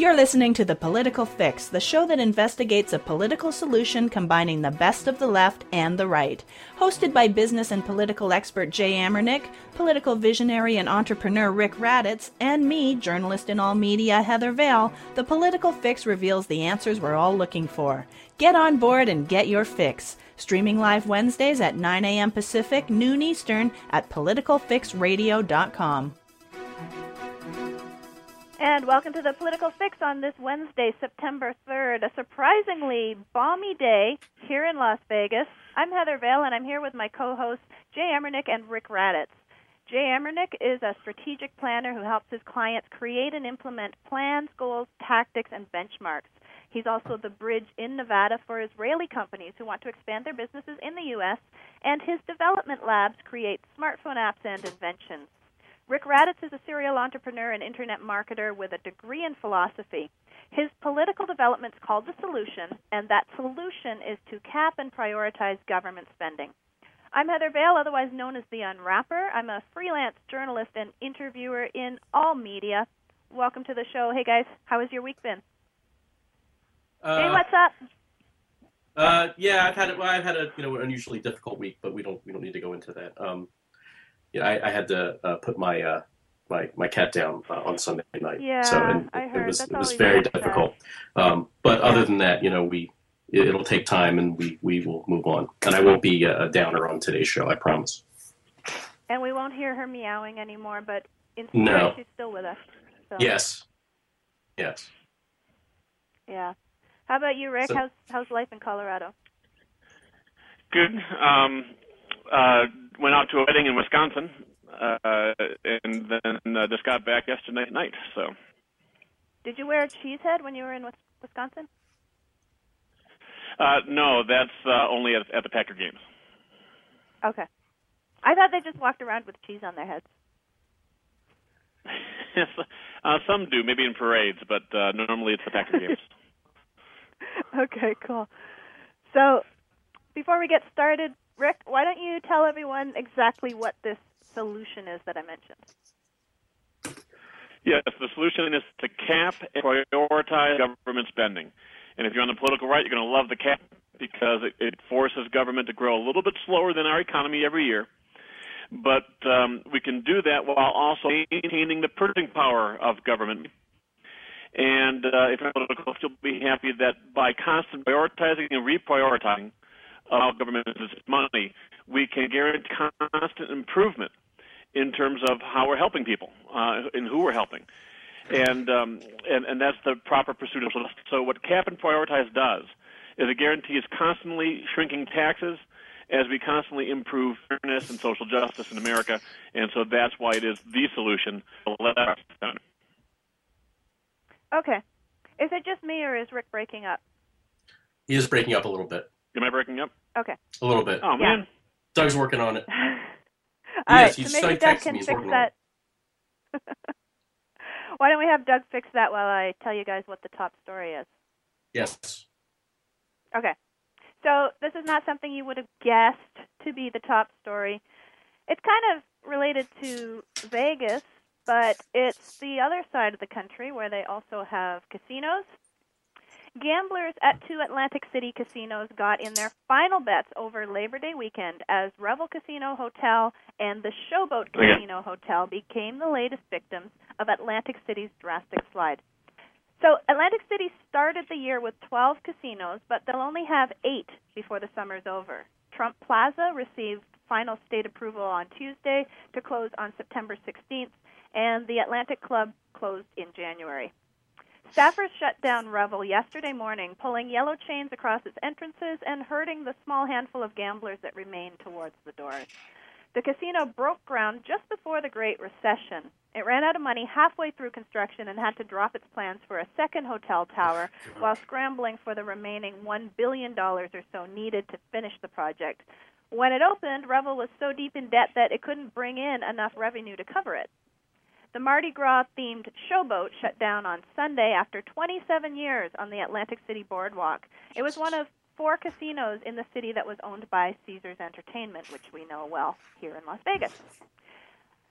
You're listening to The Political Fix, the show that investigates a political solution combining the best of the left and the right. Hosted by business and political expert Jay Amernick, political visionary and entrepreneur Rick Raditz, and me, journalist in all media Heather Vale, The Political Fix reveals the answers we're all looking for. Get on board and get your fix. Streaming live Wednesdays at 9 a.m. Pacific, noon Eastern at politicalfixradio.com. And welcome to the Political Fix on this Wednesday, September 3rd, a surprisingly balmy day here in Las Vegas. I'm Heather Vale, and I'm here with my co-hosts Jay Amernick and Rick Raditz. Jay Amernick is a strategic planner who helps his clients create and implement plans, goals, tactics, and benchmarks. He's also the bridge in Nevada for Israeli companies who want to expand their businesses in the U.S., and his development labs create smartphone apps and inventions. Rick Raditz is a serial entrepreneur and internet marketer with a degree in philosophy. His political development is called The Solution, and that solution is to cap and prioritize government spending. I'm Heather Vale, otherwise known as The Unwrapper. I'm a freelance journalist and interviewer in all media. Welcome to the show. Hey, guys, how has your week been? Hey, what's up? Yeah, I've had a unusually difficult week, but we don't need to go into that. I had to put my my cat down on Sunday night. Yeah, so I heard. It was very difficult. But other than that, it'll take time, and we will move on. And I won't be a downer on today's show, I promise. And we won't hear her meowing anymore, but in spirit, she's still with us. So. Yes. Yeah. How about you, Rick? How's life in Colorado? Good. Went out to a wedding in Wisconsin, and then just got back yesterday night. So. Did you wear a cheese head when you were in Wisconsin? No, that's only at the Packer games. Okay. I thought they just walked around with cheese on their heads. Some do, maybe in parades, but normally it's the Packer games. Okay, cool. So, before we get started, Rick, why don't you tell everyone exactly what this solution is that I mentioned? Yes, the solution is to cap and prioritize government spending. And if you're on the political right, you're going to love the cap because it forces government to grow a little bit slower than our economy every year. But we can do that while also maintaining the purchasing power of government. And if you're political, you'll be happy that by constant prioritizing and reprioritizing how government uses its money, we can guarantee constant improvement in terms of how we're helping people and who we're helping. And that's the proper pursuit of justice. So what cap and prioritize does is it guarantees constantly shrinking taxes as we constantly improve fairness and social justice in America. And so that's why it is the solution. Okay. Is it just me, or is Rick breaking up? He is breaking up a little bit. Am I breaking up? Okay. A little bit. Oh, man. Doug's working on it. All right, so maybe Doug can fix that. Why don't we have Doug fix that while I tell you guys what the top story is? Yes. Okay. So this is not something you would have guessed to be the top story. It's kind of related to Vegas, but it's the other side of the country where they also have casinos. Gamblers at two Atlantic City casinos got in their final bets over Labor Day weekend as Revel Casino Hotel and the Showboat Casino Hotel became the latest victims of Atlantic City's drastic slide. So Atlantic City started the year with 12 casinos, but they'll only have 8 before the summer's over. Trump Plaza received final state approval on Tuesday to close on September 16th, and the Atlantic Club closed in January. Staffers shut down Revel yesterday morning, pulling yellow chains across its entrances and herding the small handful of gamblers that remained towards the doors. The casino broke ground just before the Great Recession. It ran out of money halfway through construction and had to drop its plans for a second hotel tower while scrambling for the remaining $1 billion or so needed to finish the project. When it opened, Revel was so deep in debt that it couldn't bring in enough revenue to cover it. The Mardi Gras-themed Showboat shut down on Sunday after 27 years on the Atlantic City Boardwalk. It was one of 4 casinos in the city that was owned by Caesars Entertainment, which we know well here in Las Vegas.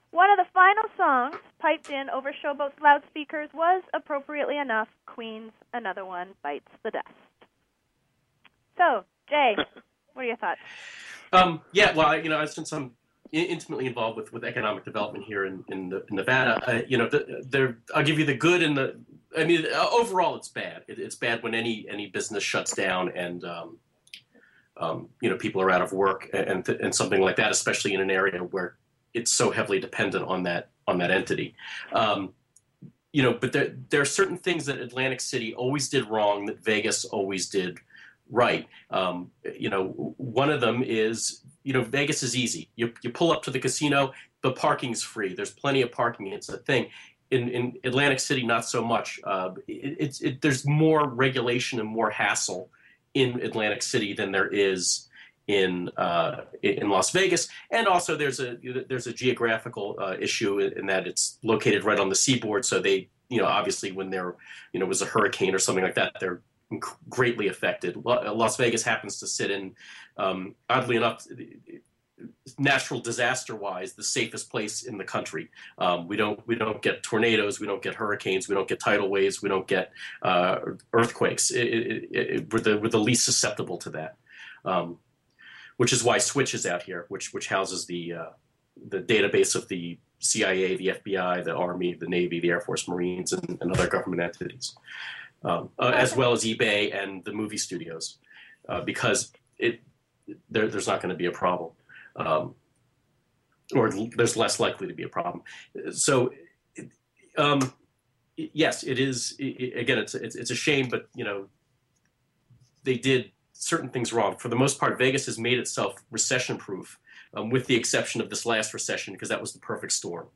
One of the final songs piped in over Showboat's loudspeakers was, appropriately enough, Queen's Another One Bites the Dust. So, Jay, what are your thoughts? Yeah, well, since I'm intimately involved with economic development here in Nevada, I'll give you the good and the. I mean, overall, it's bad. It's bad when any business shuts down and people are out of work and something like that, especially in an area where it's so heavily dependent on that entity. But there are certain things that Atlantic City always did wrong that Vegas always did right. One of them is, Vegas is easy. You pull up to the casino, the parking's free. There's plenty of parking. It's a thing. In Atlantic City, not so much. There's more regulation and more hassle in Atlantic City than there is in Las Vegas, and also there's a geographical issue in that it's located right on the seaboard. So they, obviously when there, was a hurricane or something like that, they're greatly affected. Las Vegas happens to sit in, oddly enough, natural disaster-wise, the safest place in the country. We don't get tornadoes, we don't get hurricanes, we don't get tidal waves, we don't get earthquakes. We're the least susceptible to that. Which is why Switch is out here, which houses the database of the CIA, the FBI, the Army, the Navy, the Air Force, Marines, and other government entities, as well as eBay and the movie studios, because there's not going to be a problem, or there's less likely to be a problem. So, yes, it is. Again, it's a shame, but they did certain things wrong. For the most part, Vegas has made itself recession-proof, with the exception of this last recession, because that was the perfect storm.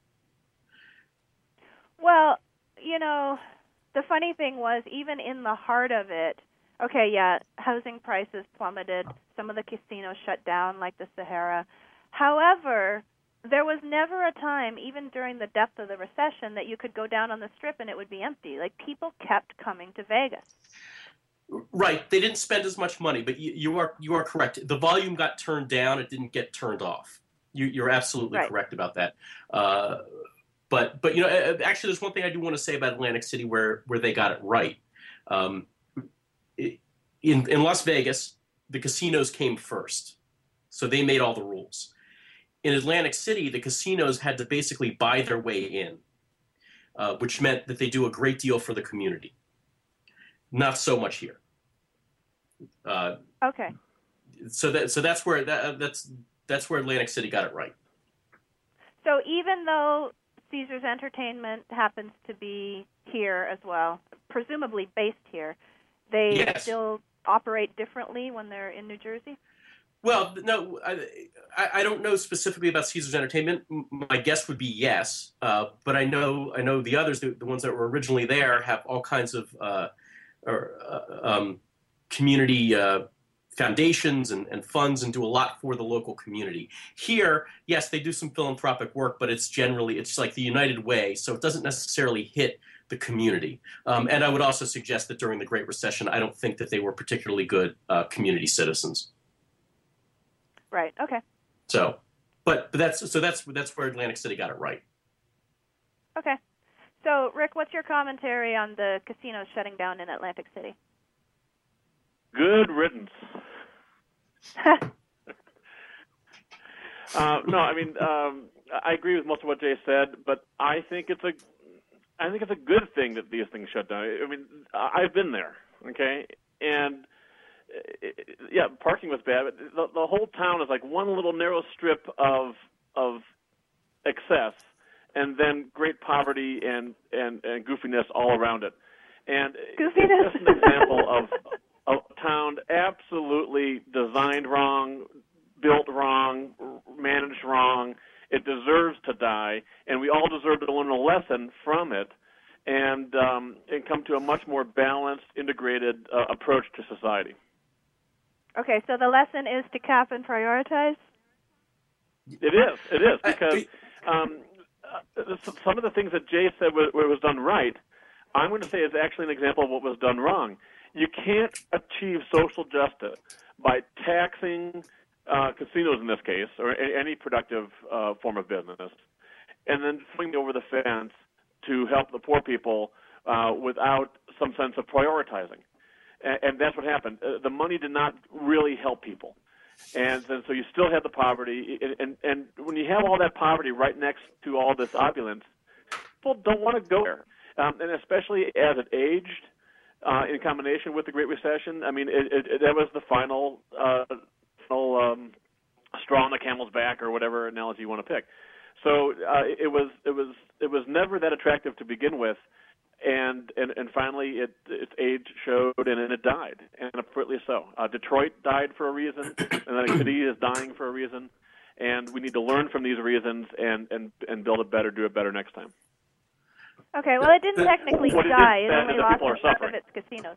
Well, the funny thing was, even in the heart of it, okay, yeah, housing prices plummeted, some of the casinos shut down, like the Sahara. However, there was never a time, even during the depth of the recession, that you could go down on the Strip and it would be empty. Like, people kept coming to Vegas. Right. They didn't spend as much money, but you are correct. The volume got turned down. It didn't get turned off. You're absolutely correct about that. But actually, there's one thing I do want to say about Atlantic City where they got it right. In Las Vegas, the casinos came first, so they made all the rules. In Atlantic City, the casinos had to basically buy their way in, which meant that they do a great deal for the community. Not so much here. Okay. So that's where Atlantic City got it right. So even though Caesars Entertainment happens to be here as well, presumably based here, they still operate differently when they're in New Jersey? Well, no, I don't know specifically about Caesars Entertainment. My guess would be yes, but I know the others, the ones that were originally there, have all kinds of community foundations and funds and do a lot for the local community. Here, yes, they do some philanthropic work, but it's like the United Way, so it doesn't necessarily hit the community. And I would also suggest that during the Great Recession, I don't think that they were particularly good community citizens. Right. Okay. So, but that's where Atlantic City got it right. Okay. So, Rick, what's your commentary on the casinos shutting down in Atlantic City? Good riddance. No, I mean, I agree with most of what Jay said, but I think it's a good thing that these things shut down. I mean, I've been there, okay, and yeah, parking was bad, but the whole town is like one little narrow strip of excess, and then great poverty and goofiness all around it. And goofiness. It's just an example of a town absolutely designed wrong, built wrong, managed wrong. It deserves to die, and we all deserve to learn a lesson from it and come to a much more balanced, integrated approach to society. Okay, so the lesson is to cap and prioritize? It is, because some of the things that Jay said was done right, I'm going to say is actually an example of what was done wrong. You can't achieve social justice by taxing casinos in this case, or any productive form of business, and then swing over the fence to help the poor people without some sense of prioritizing. And that's what happened. The money did not really help people. And so you still had the poverty. And when you have all that poverty right next to all this opulence, people don't want to go there. And especially as it aged in combination with the Great Recession, I mean, that was the final straw on the camel's back, or whatever analogy you want to pick. So it was never that attractive to begin with. And finally, its age showed, and it died, and appropriately so. Detroit died for a reason, and then city is dying for a reason, and we need to learn from these reasons and build it better, do it better next time. Okay, well, it didn't technically die. It only lost half of its casinos.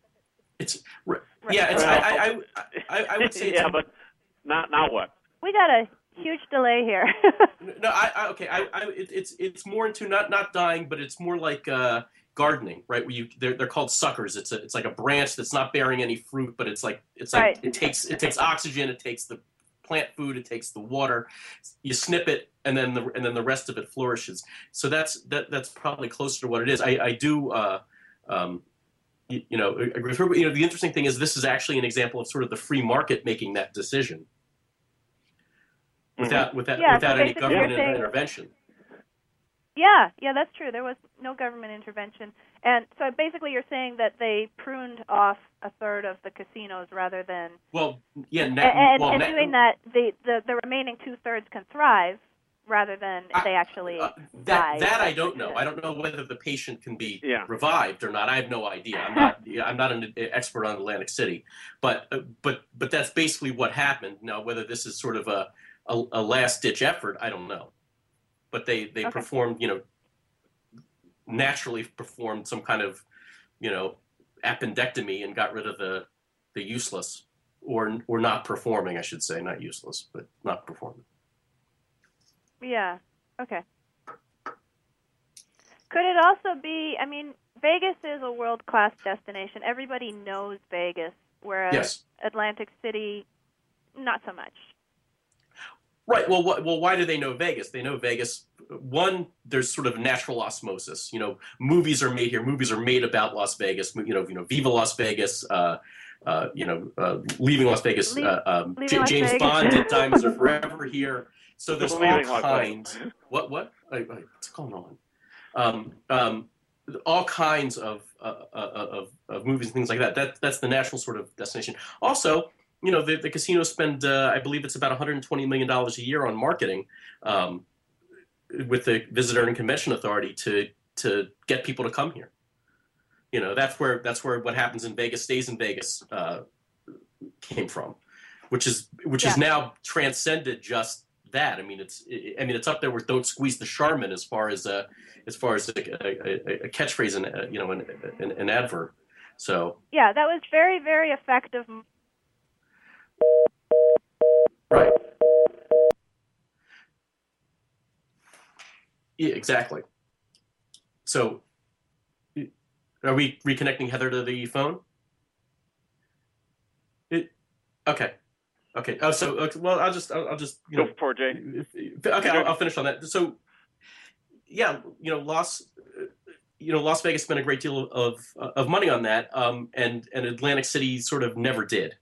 I would say yeah, but not what? We got a huge delay here. No, it's more into not dying, but it's more like gardening, right? Where they're called suckers. It's like a branch that's not bearing any fruit, but it's like right. it takes oxygen, it takes the plant food, it takes the water. You snip it, and then the rest of it flourishes. So that's probably closer to what it is. I do agree. The interesting thing is this is actually an example of sort of the free market making that decision without any government intervention. Yeah, that's true. There was no government intervention. And so basically you're saying that they pruned off a third of the casinos rather than... doing that, the remaining two-thirds can thrive rather than they actually die. That I don't know. I don't know whether the patient can be revived or not. I have no idea. I'm not an expert on Atlantic City. But that's basically what happened. Now, whether this is sort of a last-ditch effort, I don't know. But they performed, naturally performed some kind of, appendectomy and got rid of the useless, or not performing, I should say, not useless, but not performing. Yeah. Okay. Could it also be? I mean, Vegas is a world-class destination. Everybody knows Vegas, whereas Atlantic City, not so much. Right. Well, why do they know Vegas? They know Vegas. One, there's sort of natural osmosis. Movies are made here. Movies are made about Las Vegas. Viva Las Vegas. Leaving Las Vegas. James Bond did Diamonds Are Forever here. So there's all kinds. What? What's going on? All kinds of movies and things like that. That's the natural sort of destination. Also, the casinos spend, I believe it's about $120 million a year on marketing with the Visitor and Convention Authority to get people to come here. That's where what happens in Vegas stays in Vegas came from, which is now transcended just that. I mean, it's up there with "Don't squeeze the Charmin" as far as a catchphrase and an adverb. So yeah, that was very, very effective. Right. Yeah, exactly. So, are we reconnecting Heather to the phone? Okay. Well, I'll just go for it, Jay. Okay, I'll finish on that. So, yeah, Las Vegas spent a great deal of money on that, and Atlantic City sort of never did.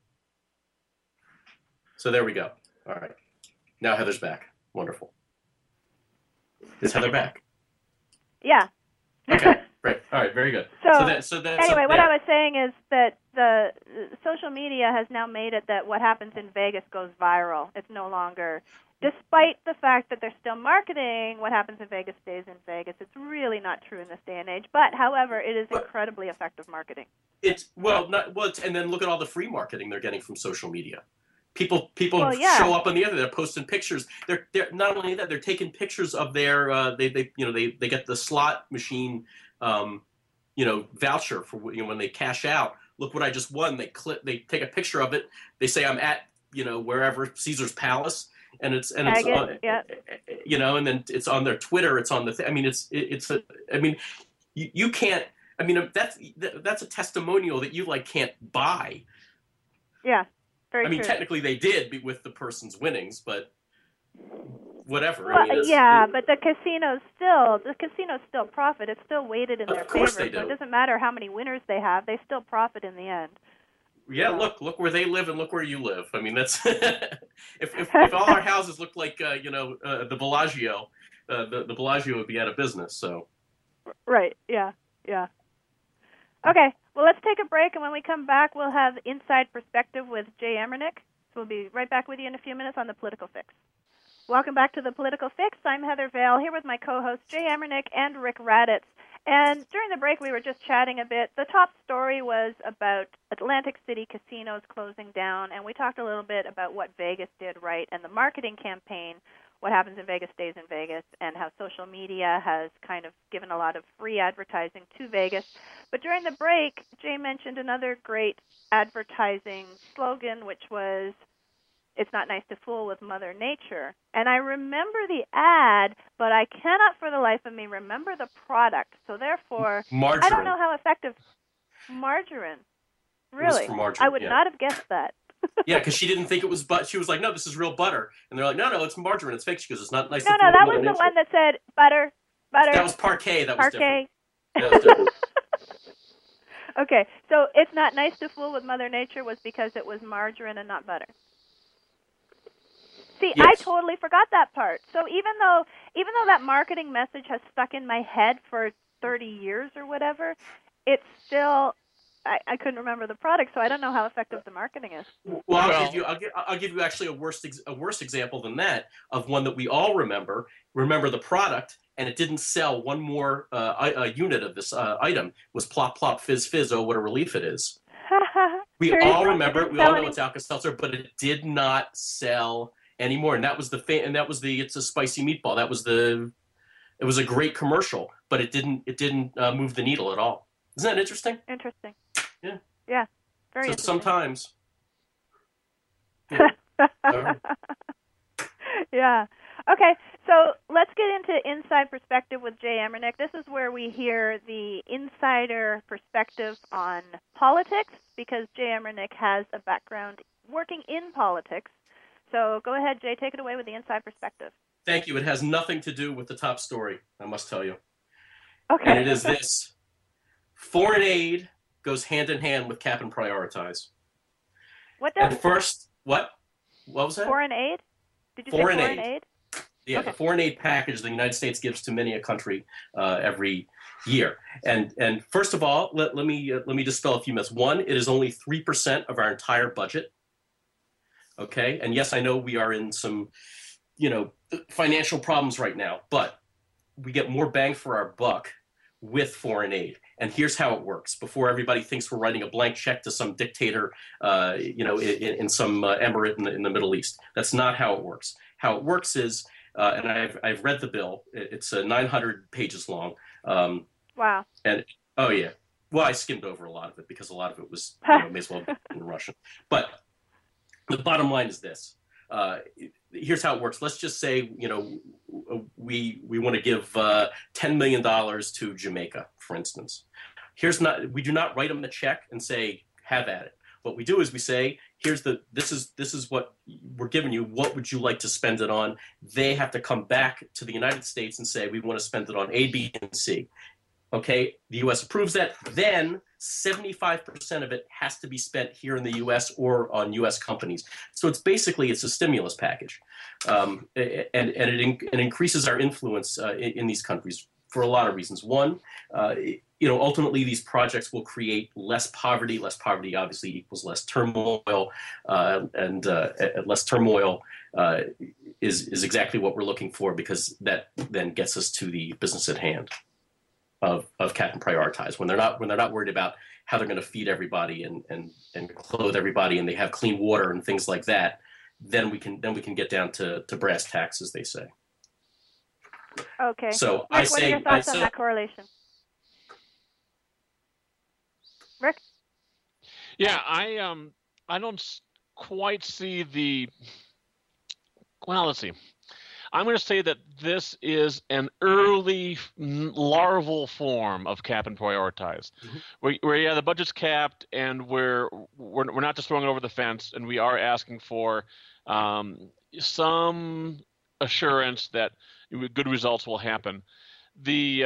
So there we go. All right. Now Heather's back. Wonderful. Is Heather back? Yeah. Okay. Great. All right. Very good. So that's anyway, what I was saying is that the social media has now made it that what happens in Vegas goes viral. It's no longer, despite the fact that they're still marketing what happens in Vegas stays in Vegas. It's really not true in this day and age. But, however, it is incredibly effective marketing. And then look at all the free marketing they're getting from social media. People show up on the other. They're posting pictures. They're not only that, they're taking pictures of their they get the slot machine voucher for when they cash out. Look what I just won. They take a picture of it. They say I'm at wherever, Caesar's Palace, and it's and then it's on their Twitter. It's on the you can't. I mean, that's a testimonial that you can't buy. Yeah. Very true. Technically they did with the person's winnings, but whatever. Well, I mean, yeah, but the casinos still profit. It's still weighted in their favor. They do. So it doesn't matter how many winners they have; they still profit in the end. Yeah, look where they live and look where you live. I mean, that's if all our houses looked like the Bellagio, the Bellagio would be out of business. So. Right. Yeah. Yeah. Okay. Well, let's take a break, and when we come back, we'll have Inside Perspective with Jay Emernick. So we'll be right back with you in a few minutes on the Political Fix. Welcome back to the Political Fix. I'm Heather Vale, here with my co-hosts Jay Emernick and Rick Raditz. And during the break, we were just chatting a bit. The top story was about Atlantic City casinos closing down, and we talked a little bit about what Vegas did right and the marketing campaign, what happens in Vegas stays in Vegas, and how social media has kind of given a lot of free advertising to Vegas. But during the break, Jay mentioned another great advertising slogan, which was, "It's not nice to fool with Mother Nature." And I remember the ad, but I cannot for the life of me remember the product. So therefore, Margarine. I don't know how effective. Margarine. Really? Margarine, I would not have guessed that. Yeah, because she didn't think it was butter. She was like, "No, this is real butter." And they're like, "No, it's margarine. It's fake." She goes, "It's not nice." No, that was the one that said butter. That was Parquet. That was Parquet. different. That was different. Okay, so "It's not nice to fool with Mother Nature" was because it was margarine and not butter. See, yes. I totally forgot that part. So even though that marketing message has stuck in my head for 30 years or whatever, it's still I couldn't remember the product, so I don't know how effective the marketing is. Well, I'll give you actually a worse example than that of one that we all remember. Remember the product, and it didn't sell one more unit of this item. Was Plop Plop Fizz Fizz? Oh, what a relief it is! We all remember it. We all know it's Alka-Seltzer, but it did not sell anymore. And that was it's a spicy meatball. It was a great commercial, but it didn't move the needle at all. Isn't that interesting? Interesting. Yeah. Yeah. Very interesting. Sometimes. Yeah. Okay, so let's get into Inside Perspective with Jay Emernick. This is where we hear the insider perspective on politics, because Jay Emernick has a background working in politics. So go ahead, Jay, take it away with the Inside Perspective. Thank you. It has nothing to do with the top story, I must tell you. Okay. And it is this. Foreign aid goes hand in hand with cap and prioritize. What does? And first, what was that? Foreign aid? Did you say foreign aid? Yeah, okay. The foreign aid package the United States gives to many a country every year. And first of all, let me dispel a few myths. One, it is only 3% of our entire budget. Okay, and yes, I know we are in some, financial problems right now, but we get more bang for our buck with foreign aid. And here's how it works. Before everybody thinks we're writing a blank check to some dictator, in some emirate in the Middle East. That's not how it works. How it works is, and I've read the bill. It's 900 pages long. Wow. And oh yeah, well I skimmed over a lot of it because a lot of it was may as well be in Russian. But the bottom line is this. Here's how it works. Let's just say, we want to give $10 million to Jamaica, for instance. We do not write them a check and say, have at it. What we do is we say, this is what we're giving you. What would you like to spend it on? They have to come back to the United States and say, we want to spend it on A, B, and C. Okay, the U.S. approves that. Then 75% of it has to be spent here in the U.S. or on U.S. companies. So it's a stimulus package, and it increases our influence in these countries for a lot of reasons. One, ultimately these projects will create less poverty. Less poverty obviously equals less turmoil, and less turmoil is exactly what we're looking for, because that then gets us to the business at hand of cap and prioritize. When they're not worried about how they're going to feed everybody and clothe everybody, and they have clean water and things like that, then we can get down to brass tacks, as they say. Okay. So Rick, what are your thoughts on that correlation? Rick? Yeah, I don't quite see the. Well, let's see. I'm going to say that this is an early larval form of cap and prioritize, where the budget's capped and we're not just throwing it over the fence, and we are asking for some assurance that good results will happen. The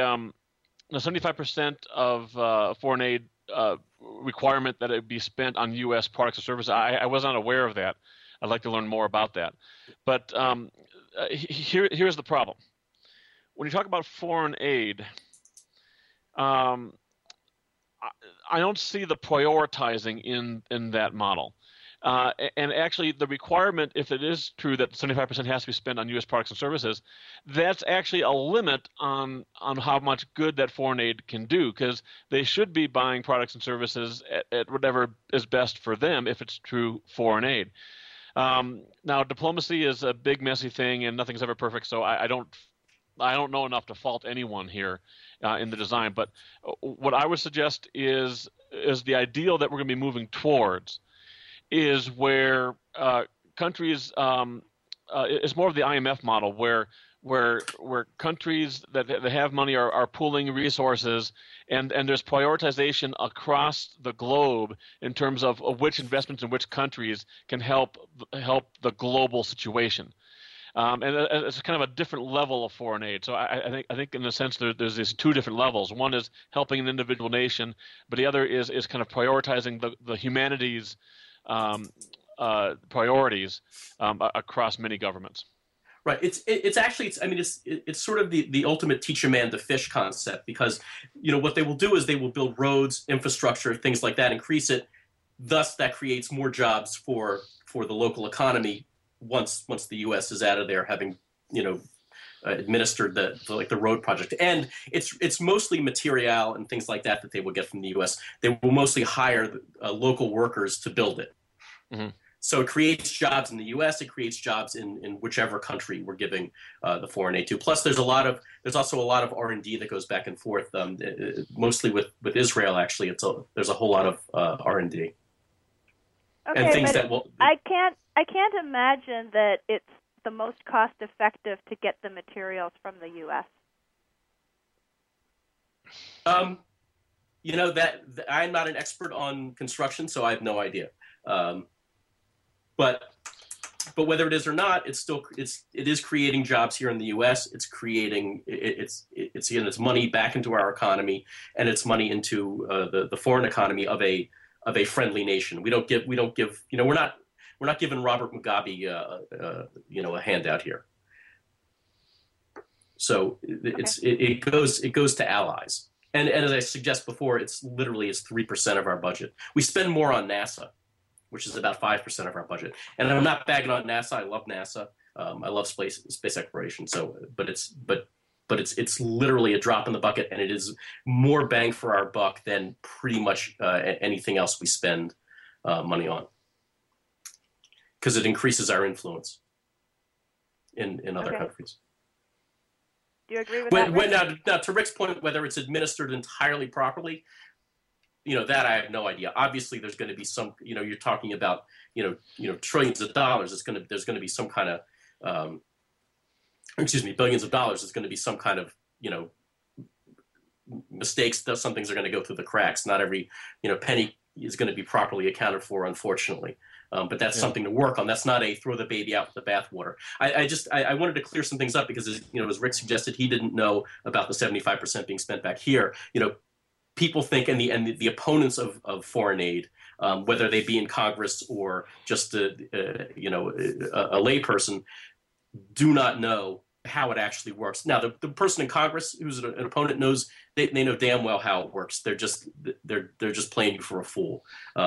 75% of foreign aid requirement that it be spent on U.S. products and services, I was not aware of that. I'd like to learn more about that. But here's the problem. When you talk about foreign aid, I don't see the prioritizing in that model. And actually, the requirement, if it is true that 75% has to be spent on U.S. products and services, that's actually a limit on how much good that foreign aid can do, because they should be buying products and services at whatever is best for them if it's true foreign aid. Now, diplomacy is a big, messy thing, and nothing's ever perfect, so I don't know enough to fault anyone here in the design. But what I would suggest is the ideal that we're going to be moving towards is where countries it's more of the IMF model where countries that have money are pooling resources, and there's prioritization across the globe in terms of which investments in which countries can help the global situation. And it's kind of a different level of foreign aid. So I think in a sense there's these two different levels. One is helping an individual nation, but the other is kind of prioritizing the humanities priorities across many governments. Right. It's sort of the ultimate teach a man to fish concept, because what they will do is they will build roads, infrastructure, things like that, increase it. Thus, that creates more jobs for the local economy once the U.S. is out of there, having administered the road project. And it's mostly material and things like that they will get from the U.S. They will mostly hire local workers to build it. Mm-hmm. So it creates jobs in the U.S. It creates jobs in whichever country we're giving the foreign aid to. Plus, there's also a lot of R&D that goes back and forth. Mostly with Israel, actually, there's a whole lot of R&D. Okay, and things but that will. I can't imagine that it's the most cost effective to get the materials from the U.S. That I'm not an expert on construction, so I have no idea. But whether it is or not, it is creating jobs here in the U.S. It's creating it's money back into our economy, and it's money into the foreign economy of a friendly nation. We're not giving Robert Mugabe a handout here. So it goes to allies, and as I suggest before, it's 3% of our budget. We spend more on NASA, which is about 5% of our budget. And I'm not bagging on NASA. I love NASA. I love space exploration. So, but it's literally a drop in the bucket, and it is more bang for our buck than pretty much anything else we spend money on, because it increases our influence in other countries. Do you agree with that? Now, to Rick's point, whether it's administered entirely properly, that I have no idea. Obviously, there's going to be some. You're talking about trillions of dollars. There's going to be some kind of, billions of dollars. There's going to be some kind of mistakes. Some things are going to go through the cracks. Not every penny is going to be properly accounted for, unfortunately. But that's something to work on. That's not a throw the baby out with the bathwater. I wanted to clear some things up because, as Rick suggested, he didn't know about the 75% being spent back here. People think, and the opponents of foreign aid, whether they be in Congress or just a layperson, do not know how it actually works. Now, the person in Congress who's an opponent knows they know damn well how it works. They're just playing you for a fool.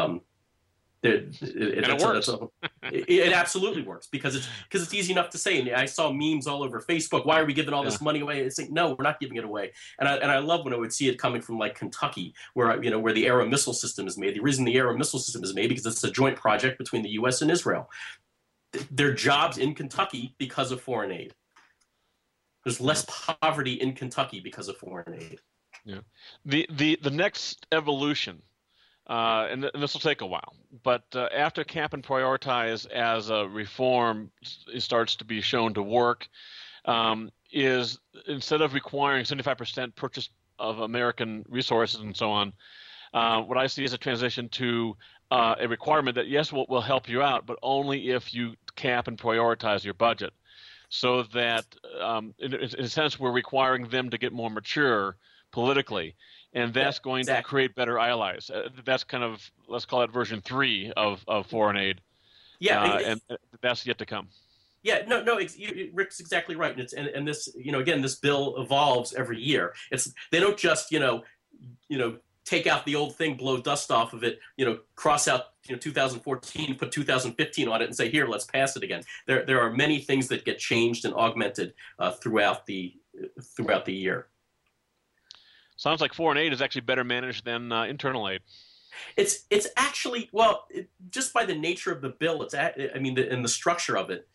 It works. It absolutely works because it's easy enough to say. And I saw memes all over Facebook. Why are we giving all this money away? It's like, no, we're not giving it away. And I love when I would see it coming from like Kentucky, where the Arrow missile system is made. The reason the Arrow missile system is made because it's a joint project between the U.S. and Israel. There are jobs in Kentucky because of foreign aid. There's less poverty in Kentucky because of foreign aid. Yeah. The next evolution. And this will take a while, but after cap and prioritize as a reform starts to be shown to work, is instead of requiring 75% purchase of American resources and so on, what I see is a transition to a requirement that, yes, we'll help you out, but only if you cap and prioritize your budget. so that in a sense we're requiring them to get more mature politically, and that's going to create better allies. That's kind of, let's call it version 3 of foreign aid. And that's yet to come. Yeah, no, Rick's exactly right, and this, again, this bill evolves every year. They don't just take out the old thing, blow dust off of it, cross out 2014, put 2015 on it, and say, here, let's pass it again. There are many things that get changed and augmented throughout the year. Sounds like foreign aid is actually better managed than internal aid. It's actually, just by the nature of the bill, and the structure of it,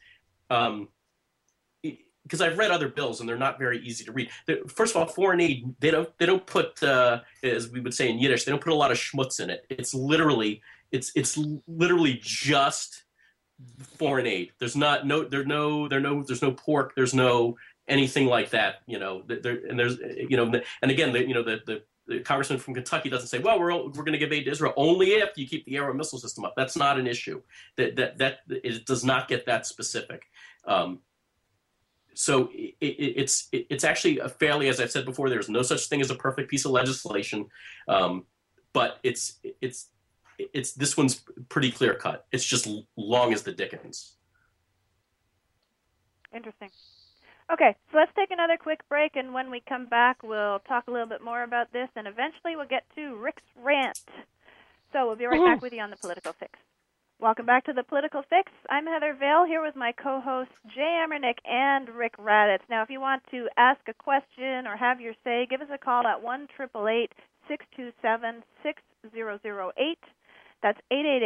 because I've read other bills and they're not very easy to read. First of all, foreign aid, they don't put, as we would say in Yiddish, they don't put a lot of schmutz in it. It's literally just foreign aid. There's no pork. There's no anything like that. And again, the congressman from Kentucky doesn't say, well, we're going to give aid to Israel only if you keep the Arrow missile system up. That's not an issue. That it does not get that specific. So it's actually a fairly, as I've said before, there's no such thing as a perfect piece of legislation, but it's this one's pretty clear cut. It's just long as the dickens. Interesting. Okay, so let's take another quick break, and when we come back, we'll talk a little bit more about this, and eventually we'll get to Rick's rant. So we'll be right back with you on The Political Fix. Welcome back to The Political Fix. I'm Heather Vale here with my co-hosts Jay Ammernick and Rick Raditz. Now, if you want to ask a question or have your say, give us a call at 1-888-627-6008. That's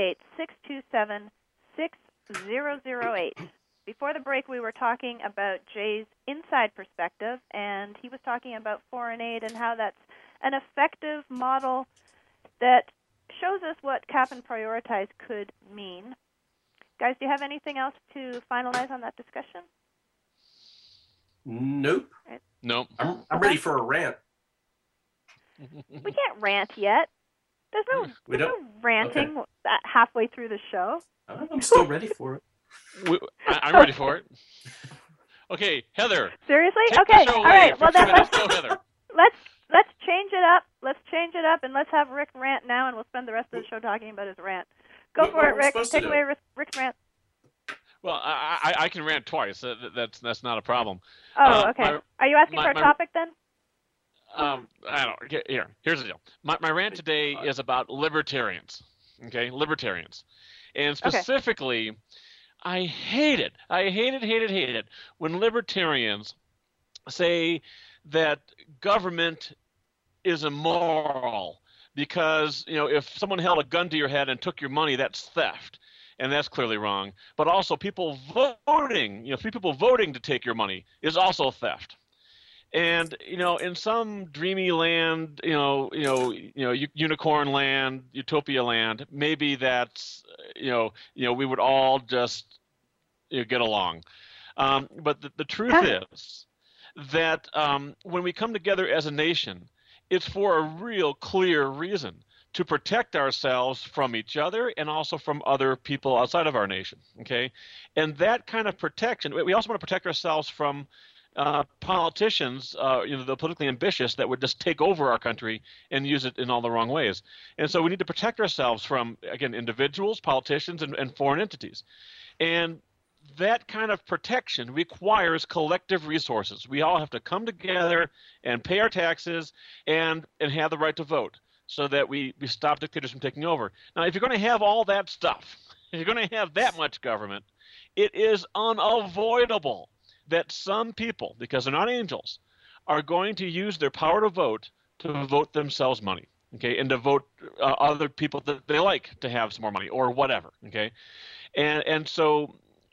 888-627-6008. Before the break, we were talking about Jay's inside perspective, and he was talking about foreign aid and how that's an effective model that shows us what cap and prioritize could mean. Guys, do you have anything else to finalize on that discussion? Nope. Right. Nope. I'm ready for a rant. We can't rant yet. There's no ranting halfway through the show. I'm still ready for it. I'm ready for it. Okay, Heather. Seriously? Take Okay. the show All right. away. Well, then Let's go, Heather. Let's change it up. Let's change it up, and let's have Rick rant now, and we'll spend the rest of the show talking about his rant. Go for it, Rick. Take away Rick's rant. Well, I can rant twice. That's not a problem. Oh, okay. Are you asking for a topic then? I don't. Here's the deal. My rant today is about libertarians. Okay, libertarians, and specifically, I hate it when libertarians say that government is immoral because if someone held a gun to your head and took your money, that's theft. And that's clearly wrong. But also people voting, people voting to take your money is also theft. And in some dreamy land, unicorn land, utopia land, maybe that's we would all just get along. But the truth is that when we come together as a nation, it's for a real clear reason, to protect ourselves from each other and also from other people outside of our nation. Okay, and that kind of protection, we also want to protect ourselves from politicians, the politically ambitious that would just take over our country and use it in all the wrong ways. And so we need to protect ourselves from, again, individuals, politicians, and foreign entities. And that kind of protection requires collective resources. We all have to come together and pay our taxes and have the right to vote so that we stop dictators from taking over. Now, if you're going to have all that stuff, if you're going to have that much government, it is unavoidable that some people, because they're not angels, are going to use their power to vote themselves money, okay, and to vote other people that they like to have some more money or whatever, okay, and so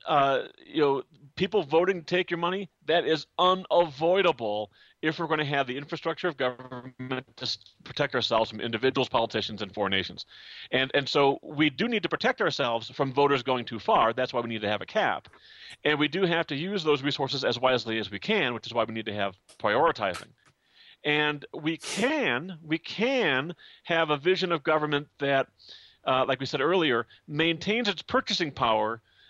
people voting to take your money, that is unavoidable if we're going to have the infrastructure of government to protect ourselves from individuals, politicians, and foreign nations. And so we do need to protect ourselves from voters going too far. That's why we need to have a cap. And we do have to use those resources as wisely as we can, which is why we need to have prioritizing. And we can have a vision of government that, like we said earlier, maintains its purchasing power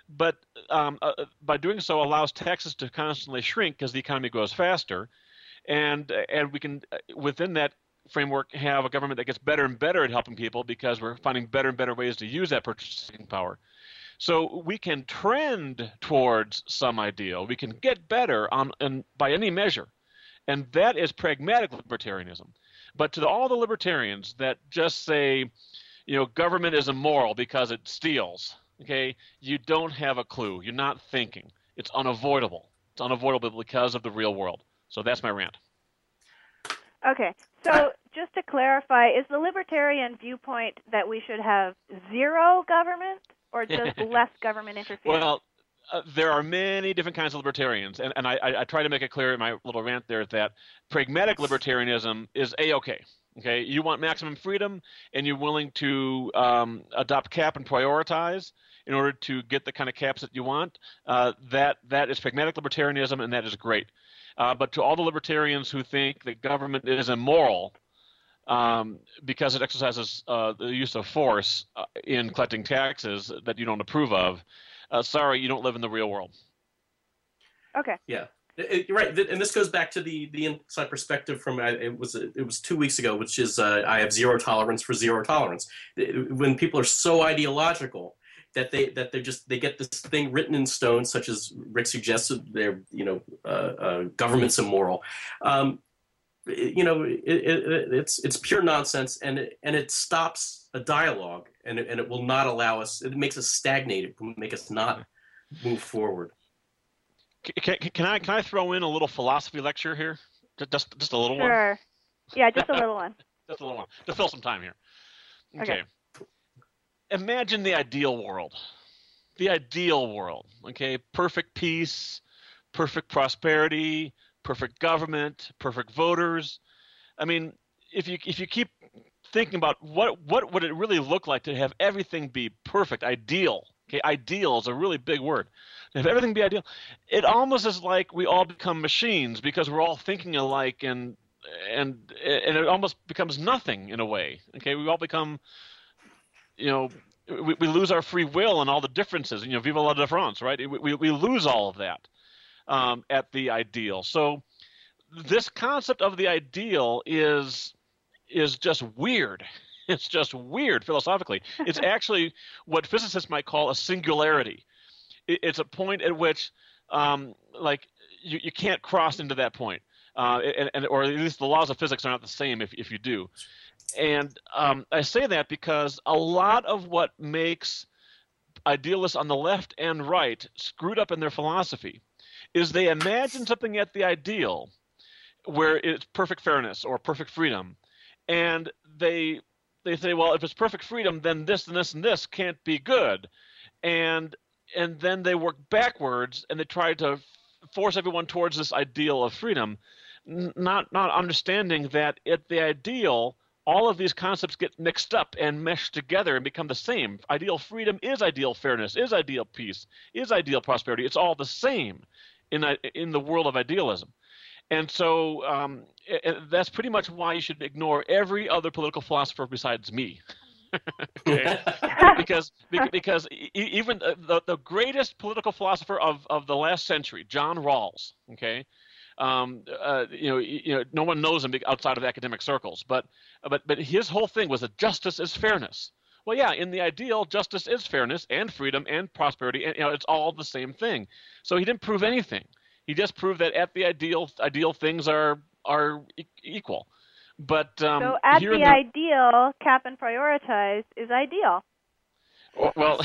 but by doing so allows taxes to constantly shrink because the economy grows faster, and we can within that framework have a government that gets better and better at helping people because we're finding better and better ways to use that purchasing power. So we can trend towards some ideal. We can get better by any measure, and that is pragmatic libertarianism. But to all the libertarians that just say, government is immoral because it steals, okay, you don't have a clue. You're not thinking. It's unavoidable. It's unavoidable because of the real world. So that's my rant. Okay, so just to clarify, is the libertarian viewpoint that we should have zero government or just less government interference? Well, there are many different kinds of libertarians, and I try to make it clear in my little rant there that pragmatic libertarianism is A-okay. Okay, you want maximum freedom, and you're willing to adopt cap and prioritize in order to get the kind of caps that you want. That is pragmatic libertarianism, and that is great. But to all the libertarians who think that government is immoral because it exercises the use of force in collecting taxes that you don't approve of, sorry, you don't live in the real world. Okay. Yeah. You're right, and this goes back to the inside perspective from it was 2 weeks ago, which is I have zero tolerance for zero tolerance. When people are so ideological that they get this thing written in stone, such as Rick suggested, they're government's immoral. It's pure nonsense, and it stops a dialogue, and it will not allow us. It makes us stagnate. It will make us not move forward. Can I throw in a little philosophy lecture here? Just a little one? Sure. Yeah, just a little one. Just a little one. To fill some time here. Okay. Imagine the ideal world. The ideal world. Okay? Perfect peace, perfect prosperity, perfect government, perfect voters. I mean, if you keep thinking about what would it really look like to have everything be perfect, ideal. Okay, ideal is a really big word. If everything be ideal, it almost is like we all become machines because we're all thinking alike, and it almost becomes nothing in a way. Okay, we all become, we lose our free will and all the differences. Vive la différence, right? We lose all of that at the ideal. So this concept of the ideal is just weird. It's just weird philosophically. It's actually what physicists might call a singularity. It's a point at which, you can't cross into that point, or at least the laws of physics are not the same if you do. And I say that because a lot of what makes idealists on the left and right screwed up in their philosophy is they imagine something at the ideal where it's perfect fairness or perfect freedom, and they say, well, if it's perfect freedom, then this and this and this can't be good, and then they work backwards and they try to force everyone towards this ideal of freedom, not understanding that at the ideal, all of these concepts get mixed up and meshed together and become the same. Ideal freedom is ideal fairness, is ideal peace, is ideal prosperity. It's all the same in the world of idealism. And so that's pretty much why you should ignore every other political philosopher besides me. Okay? because even the greatest political philosopher of the last century, John Rawls, okay, no one knows him outside of academic circles, but his whole thing was that justice is fairness. Well, yeah, in the ideal, justice is fairness and freedom and prosperity, and it's all the same thing. So he didn't prove anything. He just proved that at the ideal things are equal. But so at the ideal, cap and prioritize is ideal. Well,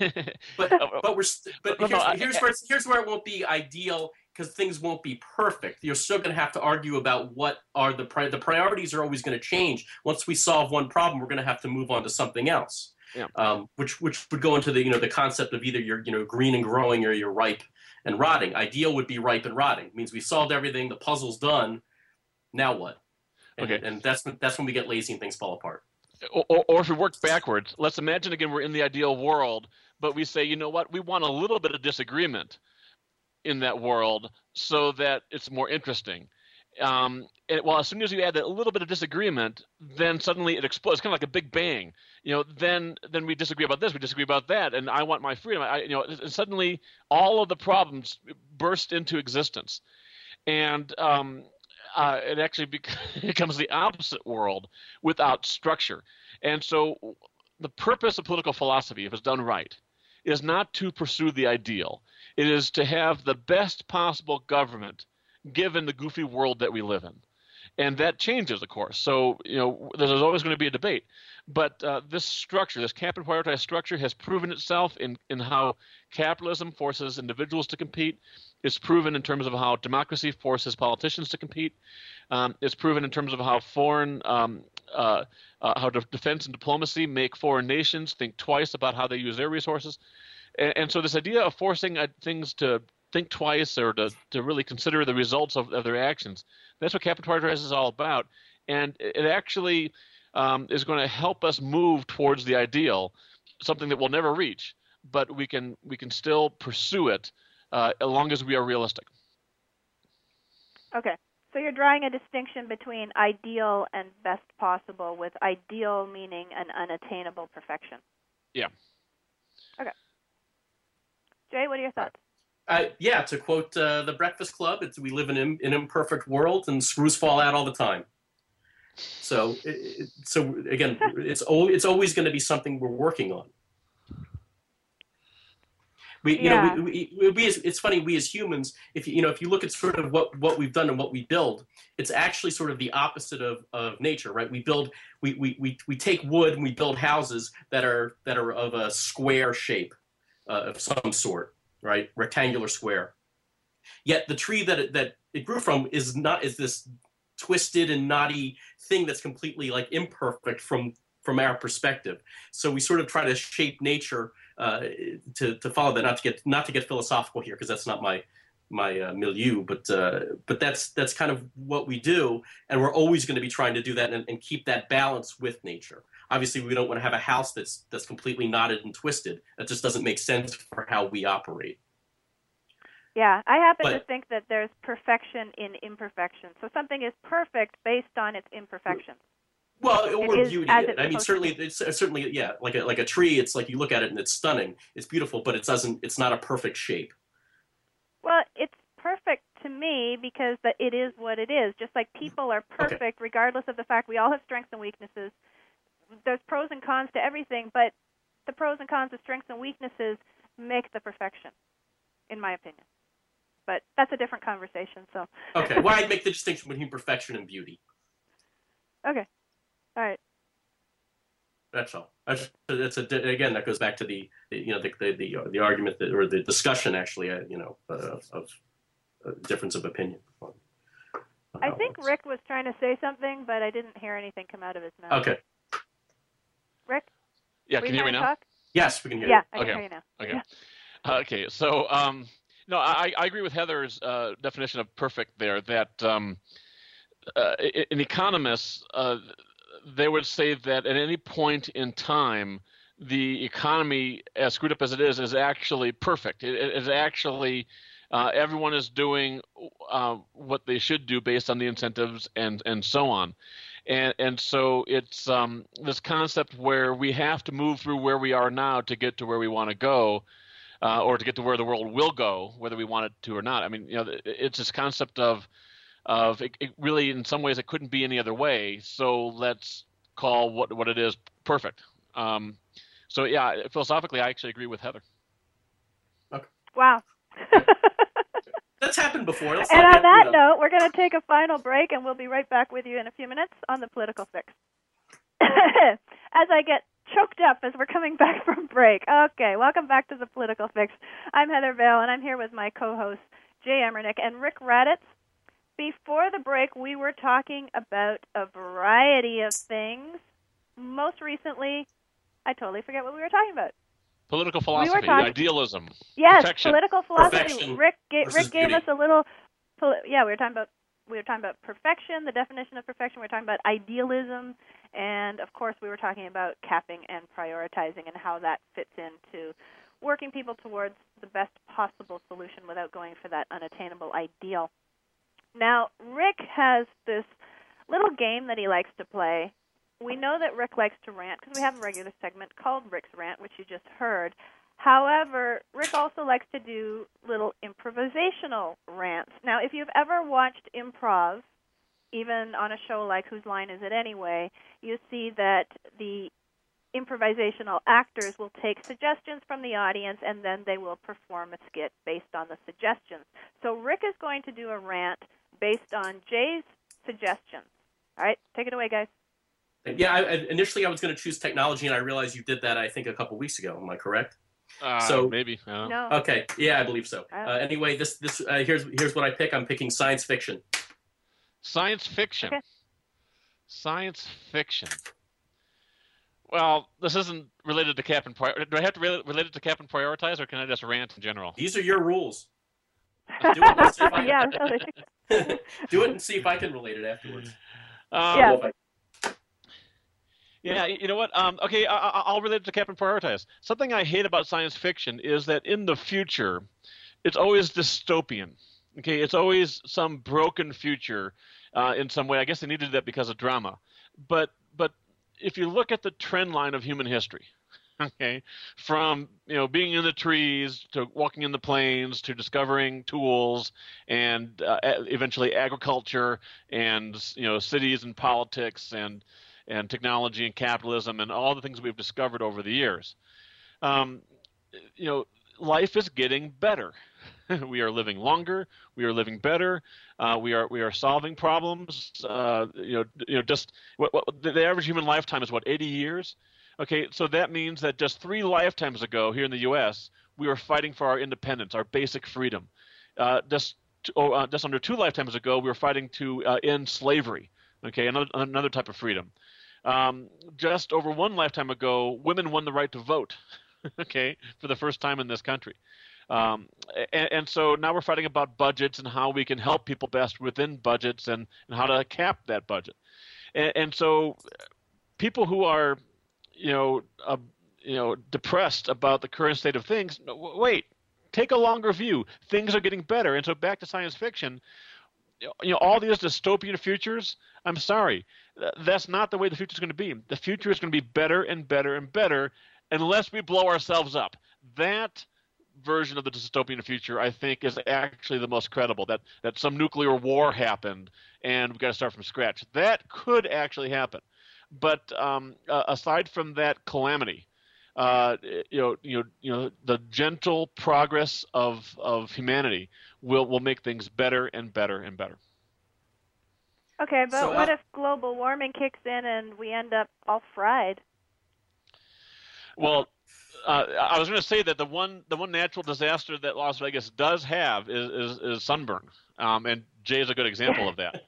here's where it won't be ideal, because things won't be perfect. You're still going to have to argue about what are the priorities are always going to change. Once we solve one problem, we're going to have to move on to something else. Yeah. Which would go into the concept of either you're green and growing or you're ripe and rotting. Ideal would be ripe and rotting. It means we solved everything, the puzzle's done. Now what? And that's when we get lazy and things fall apart. Or if we work backwards, let's imagine again we're in the ideal world, but we say, you know what, we want a little bit of disagreement in that world so that it's more interesting. Well, as soon as you add that little bit of disagreement, then suddenly it explodes. It's kind of like a big bang. Then we disagree about this, we disagree about that, and I want my freedom. And suddenly all of the problems burst into existence, and it actually becomes the opposite world without structure. And so, the purpose of political philosophy, if it's done right, is not to pursue the ideal. It is to have the best possible government given the goofy world that we live in. And that changes, of course. So, there's always going to be a debate. But this structure, this cap and prioritize structure, has proven itself in how capitalism forces individuals to compete. It's proven in terms of how democracy forces politicians to compete. It's proven in terms of how how defense and diplomacy make foreign nations think twice about how they use their resources. And so this idea of forcing things to think twice or to really consider the results of their actions, that's what cap and prioritize is all about. And it actually is going to help us move towards the ideal, something that we'll never reach, but we can still pursue it as long as we are realistic. Okay. So you're drawing a distinction between ideal and best possible, with ideal meaning an unattainable perfection. Yeah. Okay. Jay, what are your thoughts? To quote the Breakfast Club, we live in an imperfect world, and screws fall out all the time. So again, it's always going to be something we're working on. It's funny, we as humans, if you look at sort of what we've done and what we build, it's actually sort of the opposite of nature, right? We take wood and we build houses that are of a square shape of some sort, right? Rectangular square. Yet the tree that it grew from is this twisted and knotty thing that's completely like imperfect from our perspective. So we sort of try to shape nature to follow that. Not to get philosophical here, because that's not my milieu, but that's kind of what we do, and we're always going to be trying to do that and keep that balance with nature. Obviously, we don't want to have a house that's completely knotted and twisted. That just doesn't make sense for how we operate. Yeah, I happen to think that there's perfection in imperfection. So something is perfect based on its imperfections. Well, or beauty. I mean, certainly, yeah. Like a tree, it's like you look at it and it's stunning, it's beautiful, but it's not a perfect shape. Well, it's perfect to me because it is what it is. Just like people are perfect, regardless of the fact we all have strengths and weaknesses. There's pros and cons to everything, but the pros and cons of strengths and weaknesses make the perfection, in my opinion. But that's a different conversation. So. Okay. Well, I'd make the distinction between perfection and beauty. Okay. All right. That's all. Again, that goes back to the argument or the discussion actually, of difference of opinion. I think Rick was trying to say something, but I didn't hear anything come out of his mouth. Okay. Rick? Yeah, can you hear me now? Talk? Yes, we can hear you. Yeah, I can hear you now. Okay. Yeah. Okay. So, no, I agree with Heather's definition of perfect there. That in economists, they would say that at any point in time, the economy, as screwed up as it is actually perfect. It is actually everyone is doing what they should do based on the incentives and so on. And so it's this concept where we have to move through where we are now to get to where we want to go, or to get to where the world will go, whether we want it to or not. I mean, it's this concept of it really, in some ways, it couldn't be any other way. So let's call what it is perfect. So yeah, philosophically, I actually agree with Heather. Okay. Wow. That's happened before. And on that note, we're going to take a final break, and we'll be right back with you in a few minutes on the Political Fix. As I get choked up as we're coming back from break. Okay, welcome back to the Political Fix. I'm Heather Vale, and I'm here with my co-hosts Jay Emernick and Rick Raditz. Before the break, we were talking about a variety of things. Most recently, I totally forget what we were talking about. Political philosophy, idealism. Yes, perfection. Political philosophy. Perfection Rick gave us a little. We were talking about perfection, the definition of perfection. We were talking about idealism, and of course, we were talking about capping and prioritizing and how that fits into working people towards the best possible solution without going for that unattainable ideal. Now, Rick has this little game that he likes to play. We know that Rick likes to rant because we have a regular segment called Rick's Rant, which you just heard. However, Rick also likes to do little improvisational rants. Now, if you've ever watched improv, even on a show like Whose Line Is It Anyway, you see that the improvisational actors will take suggestions from the audience and then they will perform a skit based on the suggestions. So Rick is going to do a rant based on Jay's suggestions. All right, take it away, guys. Yeah, initially I was going to choose technology, and I realized you did that, I think, a couple weeks ago. Am I correct? Maybe. No. Okay. Yeah, I believe so. Anyway, here's what I pick. I'm picking science fiction. Science fiction. Okay. Science fiction. Well, this isn't related to Cap and Prioritize. Do I have to relate it to Cap and Prioritize, or can I just rant in general? These are your rules. Do it and see if I Yeah, really. do it and see if I can relate it afterwards. Yeah. Yeah, you know what? Okay, I'll relate it to Cap and Prioritize. Something I hate about science fiction is that in the future, it's always dystopian. Okay, it's always some broken future in some way. I guess they needed that because of drama. But if you look at the trend line of human history, okay, from being in the trees to walking in the plains to discovering tools and eventually agriculture and cities and politics and technology and capitalism and all the things we've discovered over the years, life is getting better. We are living longer. We are living better. We are solving problems. Just the average human lifetime is 80 years. Okay, so that means that just 3 lifetimes ago here in the U.S., we were fighting for our independence, our basic freedom. Just under 2 lifetimes ago, we were fighting to end slavery. Okay, another type of freedom. Just over 1 lifetime ago, women won the right to vote. Okay, for the first time in this country. And so now we're fighting about budgets and how we can help people best within budgets and how to cap that budget. And so people who are, depressed about the current state of things, wait, take a longer view. Things are getting better. And so back to science fiction, all these dystopian futures, I'm sorry, that's not the way the future is going to be. The future is going to be better and better and better unless we blow ourselves up. That version of the dystopian future, I think, is actually the most credible, that some nuclear war happened and we've got to start from scratch. That could actually happen. But aside from that calamity, the gentle progress of humanity will make things better and better and better. Okay, but what if global warming kicks in and we end up all fried? Well, I was going to say that the one natural disaster that Las Vegas does have is sunburn, and Jay is a good example of that.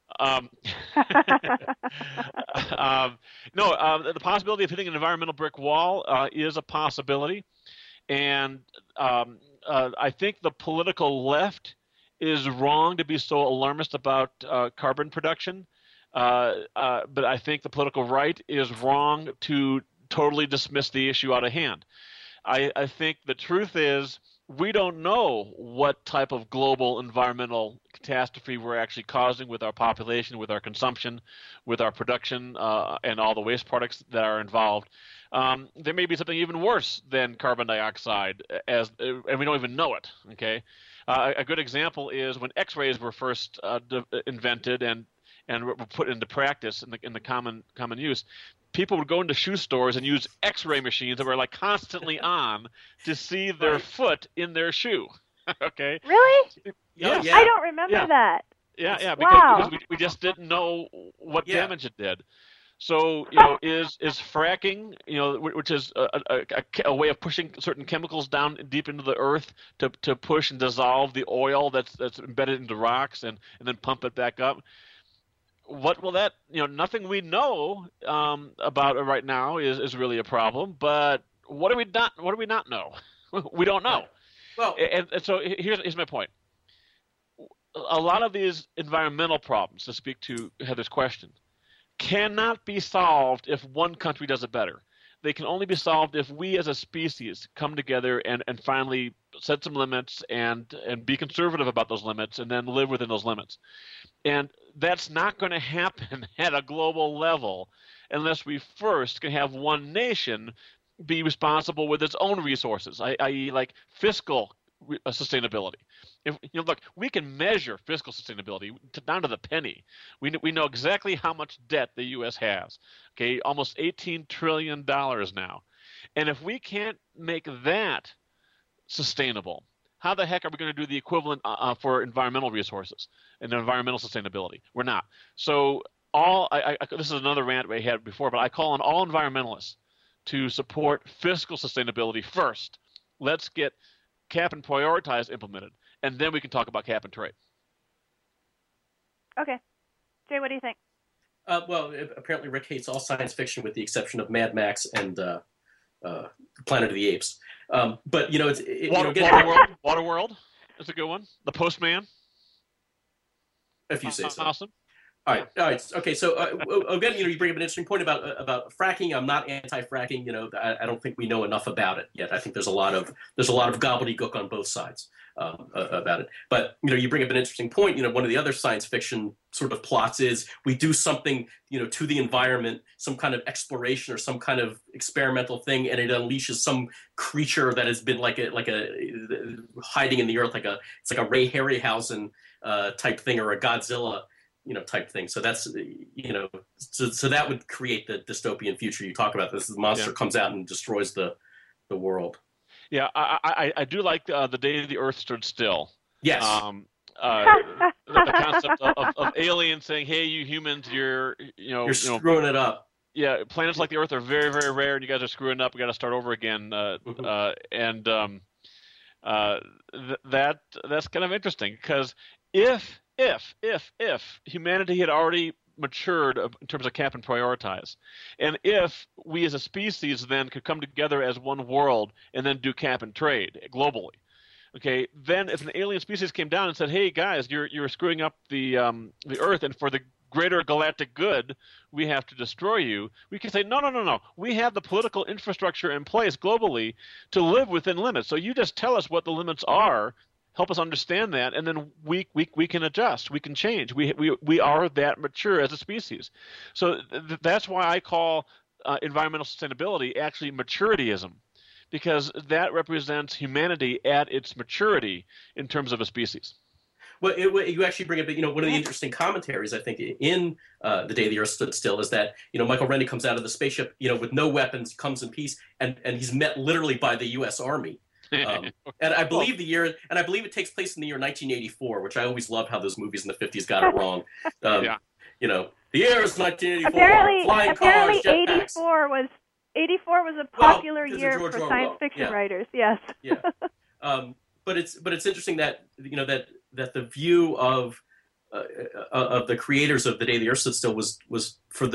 The possibility of hitting an environmental brick wall is a possibility, and I think the political left is wrong to be so alarmist about carbon production, but I think the political right is wrong to totally dismiss the issue out of hand. I think the truth is we don't know what type of global environmental catastrophe we're actually causing with our population, with our consumption, with our production, and all the waste products that are involved. There may be something even worse than carbon dioxide, and we don't even know it. Okay, a good example is when X-rays were first invented and were put into practice in the common use. People would go into shoe stores and use X-ray machines that were like constantly on to see their foot in their shoe. Okay. Really? Yeah. I don't remember that. Yeah. Wow. Because we just didn't know what damage it did. So is fracking, which is a way of pushing certain chemicals down deep into the earth to push and dissolve the oil that's embedded into rocks and then pump it back up. What will that, nothing we know about it right now is really a problem. But what do we not know? We don't know. Well, and so here's my point. A lot of these environmental problems, to speak to Heather's question, cannot be solved if one country does it better. they can only be solved if we as a species come together and finally set some limits and be conservative about those limits and then live within those limits. And that's not going to happen at a global level unless we first can have one nation be responsible with its own resources, i.e. like fiscal sustainability. If, look, we can measure fiscal sustainability down to the penny. We know exactly how much debt the U.S. has. Okay, almost $18 trillion now. And if we can't make that sustainable, how the heck are we going to do the equivalent for environmental resources and environmental sustainability? We're not. So this is another rant we had before, but I call on all environmentalists to support fiscal sustainability first. Let's get cap and prioritize implemented, and then we can talk about cap and trade. Okay. Jay, what do you think? Well, apparently Rick hates all science fiction with the exception of Mad Max and Planet of the Apes. But, it's... Waterworld is a good one. The Postman. If you say so. Awesome. All right. Okay. So again, you bring up an interesting point about fracking. I'm not anti-fracking. I don't think we know enough about it yet. I think there's a lot of gobbledygook on both sides about it. But you bring up an interesting point. One of the other science fiction sort of plots is we do something to the environment, some kind of exploration or some kind of experimental thing, and it unleashes some creature that has been like a hiding in the earth, it's like a Ray Harryhausen type thing or a Godzilla type thing. So that's, so that would create the dystopian future you talk about. This the monster comes out and destroys the world. Yeah, I do like the day the Earth stood still. Yes. The concept of aliens saying, "Hey, you humans, you're screwing it up." Yeah, planets like the Earth are very, very rare, and you guys are screwing up. We got to start over again. That's kind of interesting because if humanity had already matured in terms of cap and prioritize, and if we as a species then could come together as one world and then do cap and trade globally, okay, then if an alien species came down and said, "Hey guys, you're screwing up the Earth, and for the greater galactic good, we have to destroy you," we can say, no. We have the political infrastructure in place globally to live within limits. So you just tell us what the limits are. Help us understand that, and then we can adjust, we can change. We are that mature as a species. So that's why I call environmental sustainability actually maturityism, because that represents humanity at its maturity in terms of a species. Well, you actually bring up, one of the interesting commentaries, I think, in The Day the Earth Stood Still is that, Michael Rennie comes out of the spaceship, with no weapons, comes in peace, and he's met literally by the U.S. Army. And I believe it takes place in the year 1984, which I always love how those movies in the 50s got it wrong. The year is 1984. Flying cars, jetpacks. 84 was a popular year for science fiction writers. Yes. Yeah. But it's interesting that that the view of the creators of The Day the Earth Stood Still was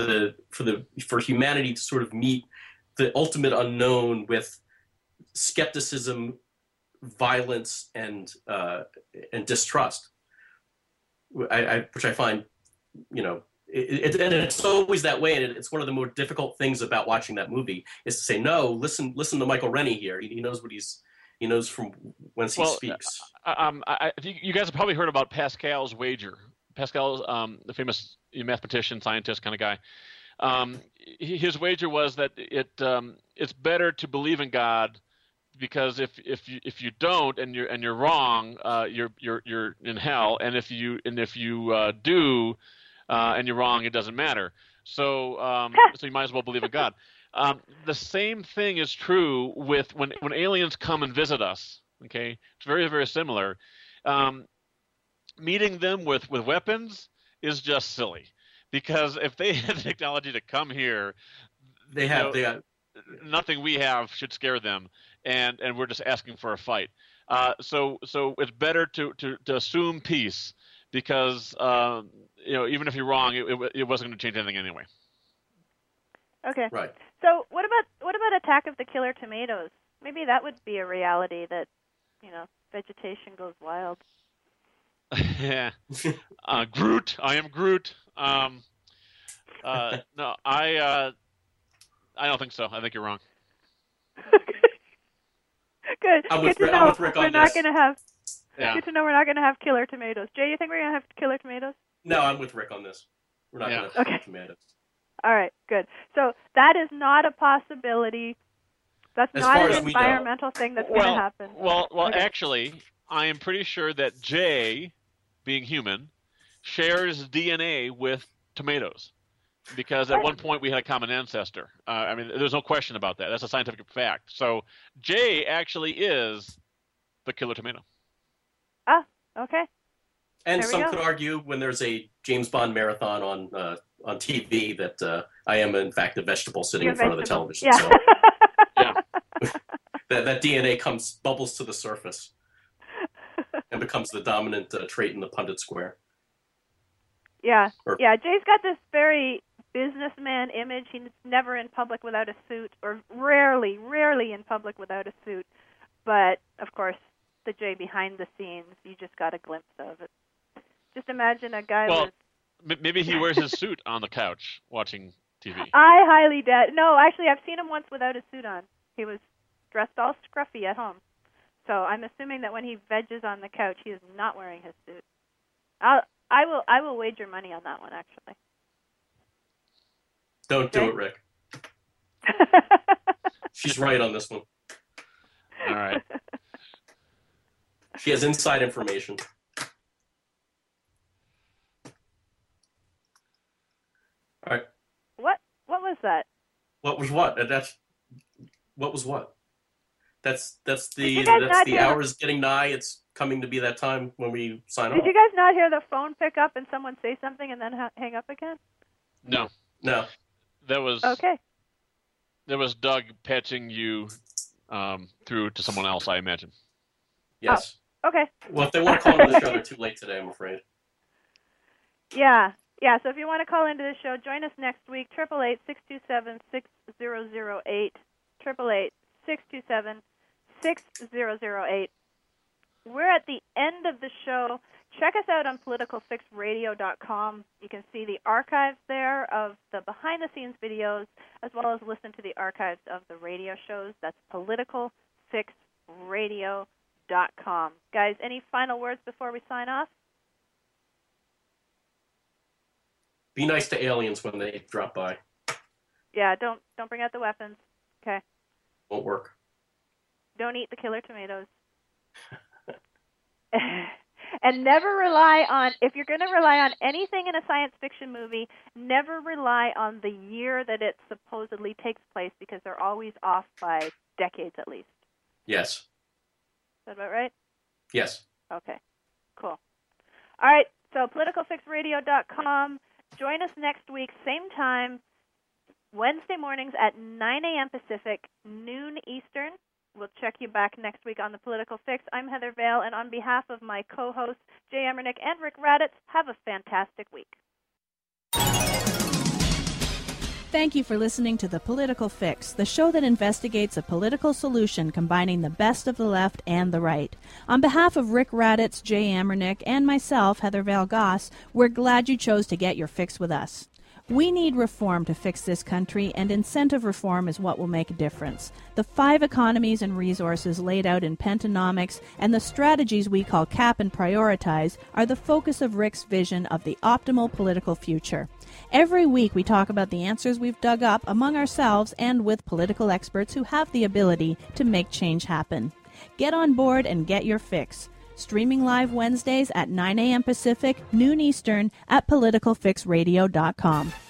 for humanity to sort of meet the ultimate unknown with skepticism, violence, and distrust. Which I find, and it's always that way, and it's one of the more difficult things about watching that movie is to say, no, listen to Michael Rennie here. He knows what he knows from whence he speaks. I think you guys have probably heard about Pascal's wager. Pascal's the famous mathematician, scientist kind of guy. His wager was that it's better to believe in God, because if you don't and you're wrong, you're in hell, and if you do and you're wrong, it doesn't matter. So you might as well believe in God. The same thing is true with when aliens come and visit us. Okay, it's very, very similar. Meeting them with weapons is just silly, because if they had the technology to come here, they have nothing we have should scare them, and we're just asking for a fight. So it's better to assume peace, because even if you're wrong, it wasn't going to change anything anyway. Okay. Right. So what about Attack of the Killer Tomatoes? Maybe that would be a reality that, vegetation goes wild. Yeah. Groot. I am Groot. No, I don't think so. I think you're wrong. Good. I'm Good with to know Rick we're on not this. going to have. Yeah. Good to know we're not going to have killer tomatoes. Jay, you think we're going to have killer tomatoes? No, I'm with Rick on this. We're not Yeah. going to have Okay. tomatoes. All right. Good. So that is not a possibility. That's As not far an as we know. environmental thing that's going to happen. Well, Okay. actually, I am pretty sure that Jay, being human, shares DNA with tomatoes. Because at one point we had a common ancestor. I mean, there's no question about that. That's a scientific fact. So Jay actually is the killer tomato. Ah, okay. And There we some go. could argue when there's a James Bond marathon on TV that I am in fact a vegetable sitting You're in front vegetable. of the television. Yeah. So Yeah. that DNA bubbles to the surface and becomes the dominant trait in the pundit square. Yeah. Or- Yeah. Jay's got this very businessman image. He's never in public without a suit, or rarely in public without a suit. But, of course, the Jay behind the scenes, you just got a glimpse of it. Just imagine a guy Well, with... maybe he wears his suit on the couch watching TV. I highly doubt... No, actually, I've seen him once without a suit on. He was dressed all scruffy at home. So I'm assuming that when he veggies on the couch, he is not wearing his suit. I will wager money on that one, actually. Don't do Okay. it, Rick. She's right on this one. All right. She has inside information. All right. What was that? What was what? What was what? That's you guys not the hear the- hour is getting nigh. It's coming to be that time when we sign off. Did you guys not hear the phone pick up and someone say something and then hang up again? No, No. that was Okay. Doug patching you through to someone else, I imagine. Yes. Okay. Well, if they want to call into the show, they're too late today, I'm afraid. Yeah. Yeah, so if you want to call into the show, join us next week, 888-627-6008, 888-627-6008. We're at the end of the show. Check us out on politicalfixradio.com. You can see the archives there of the behind-the-scenes videos, as well as listen to the archives of the radio shows. That's politicalfixradio.com. Guys, any final words before we sign off? Be nice to aliens when they drop by. Yeah, don't bring out the weapons. Okay. Won't work. Don't eat the killer tomatoes. And never rely on, if you're going to rely on anything in a science fiction movie, never rely on the year that it supposedly takes place, because they're always off by decades at least. Yes. Is that about right? Yes. Okay, cool. All right, so politicalfixradio.com. Join us next week, same time, Wednesday mornings at 9 a.m. Pacific, noon Eastern. We'll check you back next week on The Political Fix. I'm Heather Vale, and on behalf of my co-hosts, Jay Emmernick and Rick Raditz, have a fantastic week. Thank you for listening to The Political Fix, the show that investigates a political solution combining the best of the left and the right. On behalf of Rick Raditz, Jay Emmernick, and myself, Heather Vale Goss, we're glad you chose to get your fix with us. We need reform to fix this country, and incentive reform is what will make a difference. The 5 economies and resources laid out in Pentanomics and the strategies we call cap and prioritize are the focus of Rick's vision of the optimal political future. Every week we talk about the answers we've dug up among ourselves and with political experts who have the ability to make change happen. Get on board and get your fix. Streaming live Wednesdays at 9 a.m. Pacific, noon Eastern at politicalfixradio.com.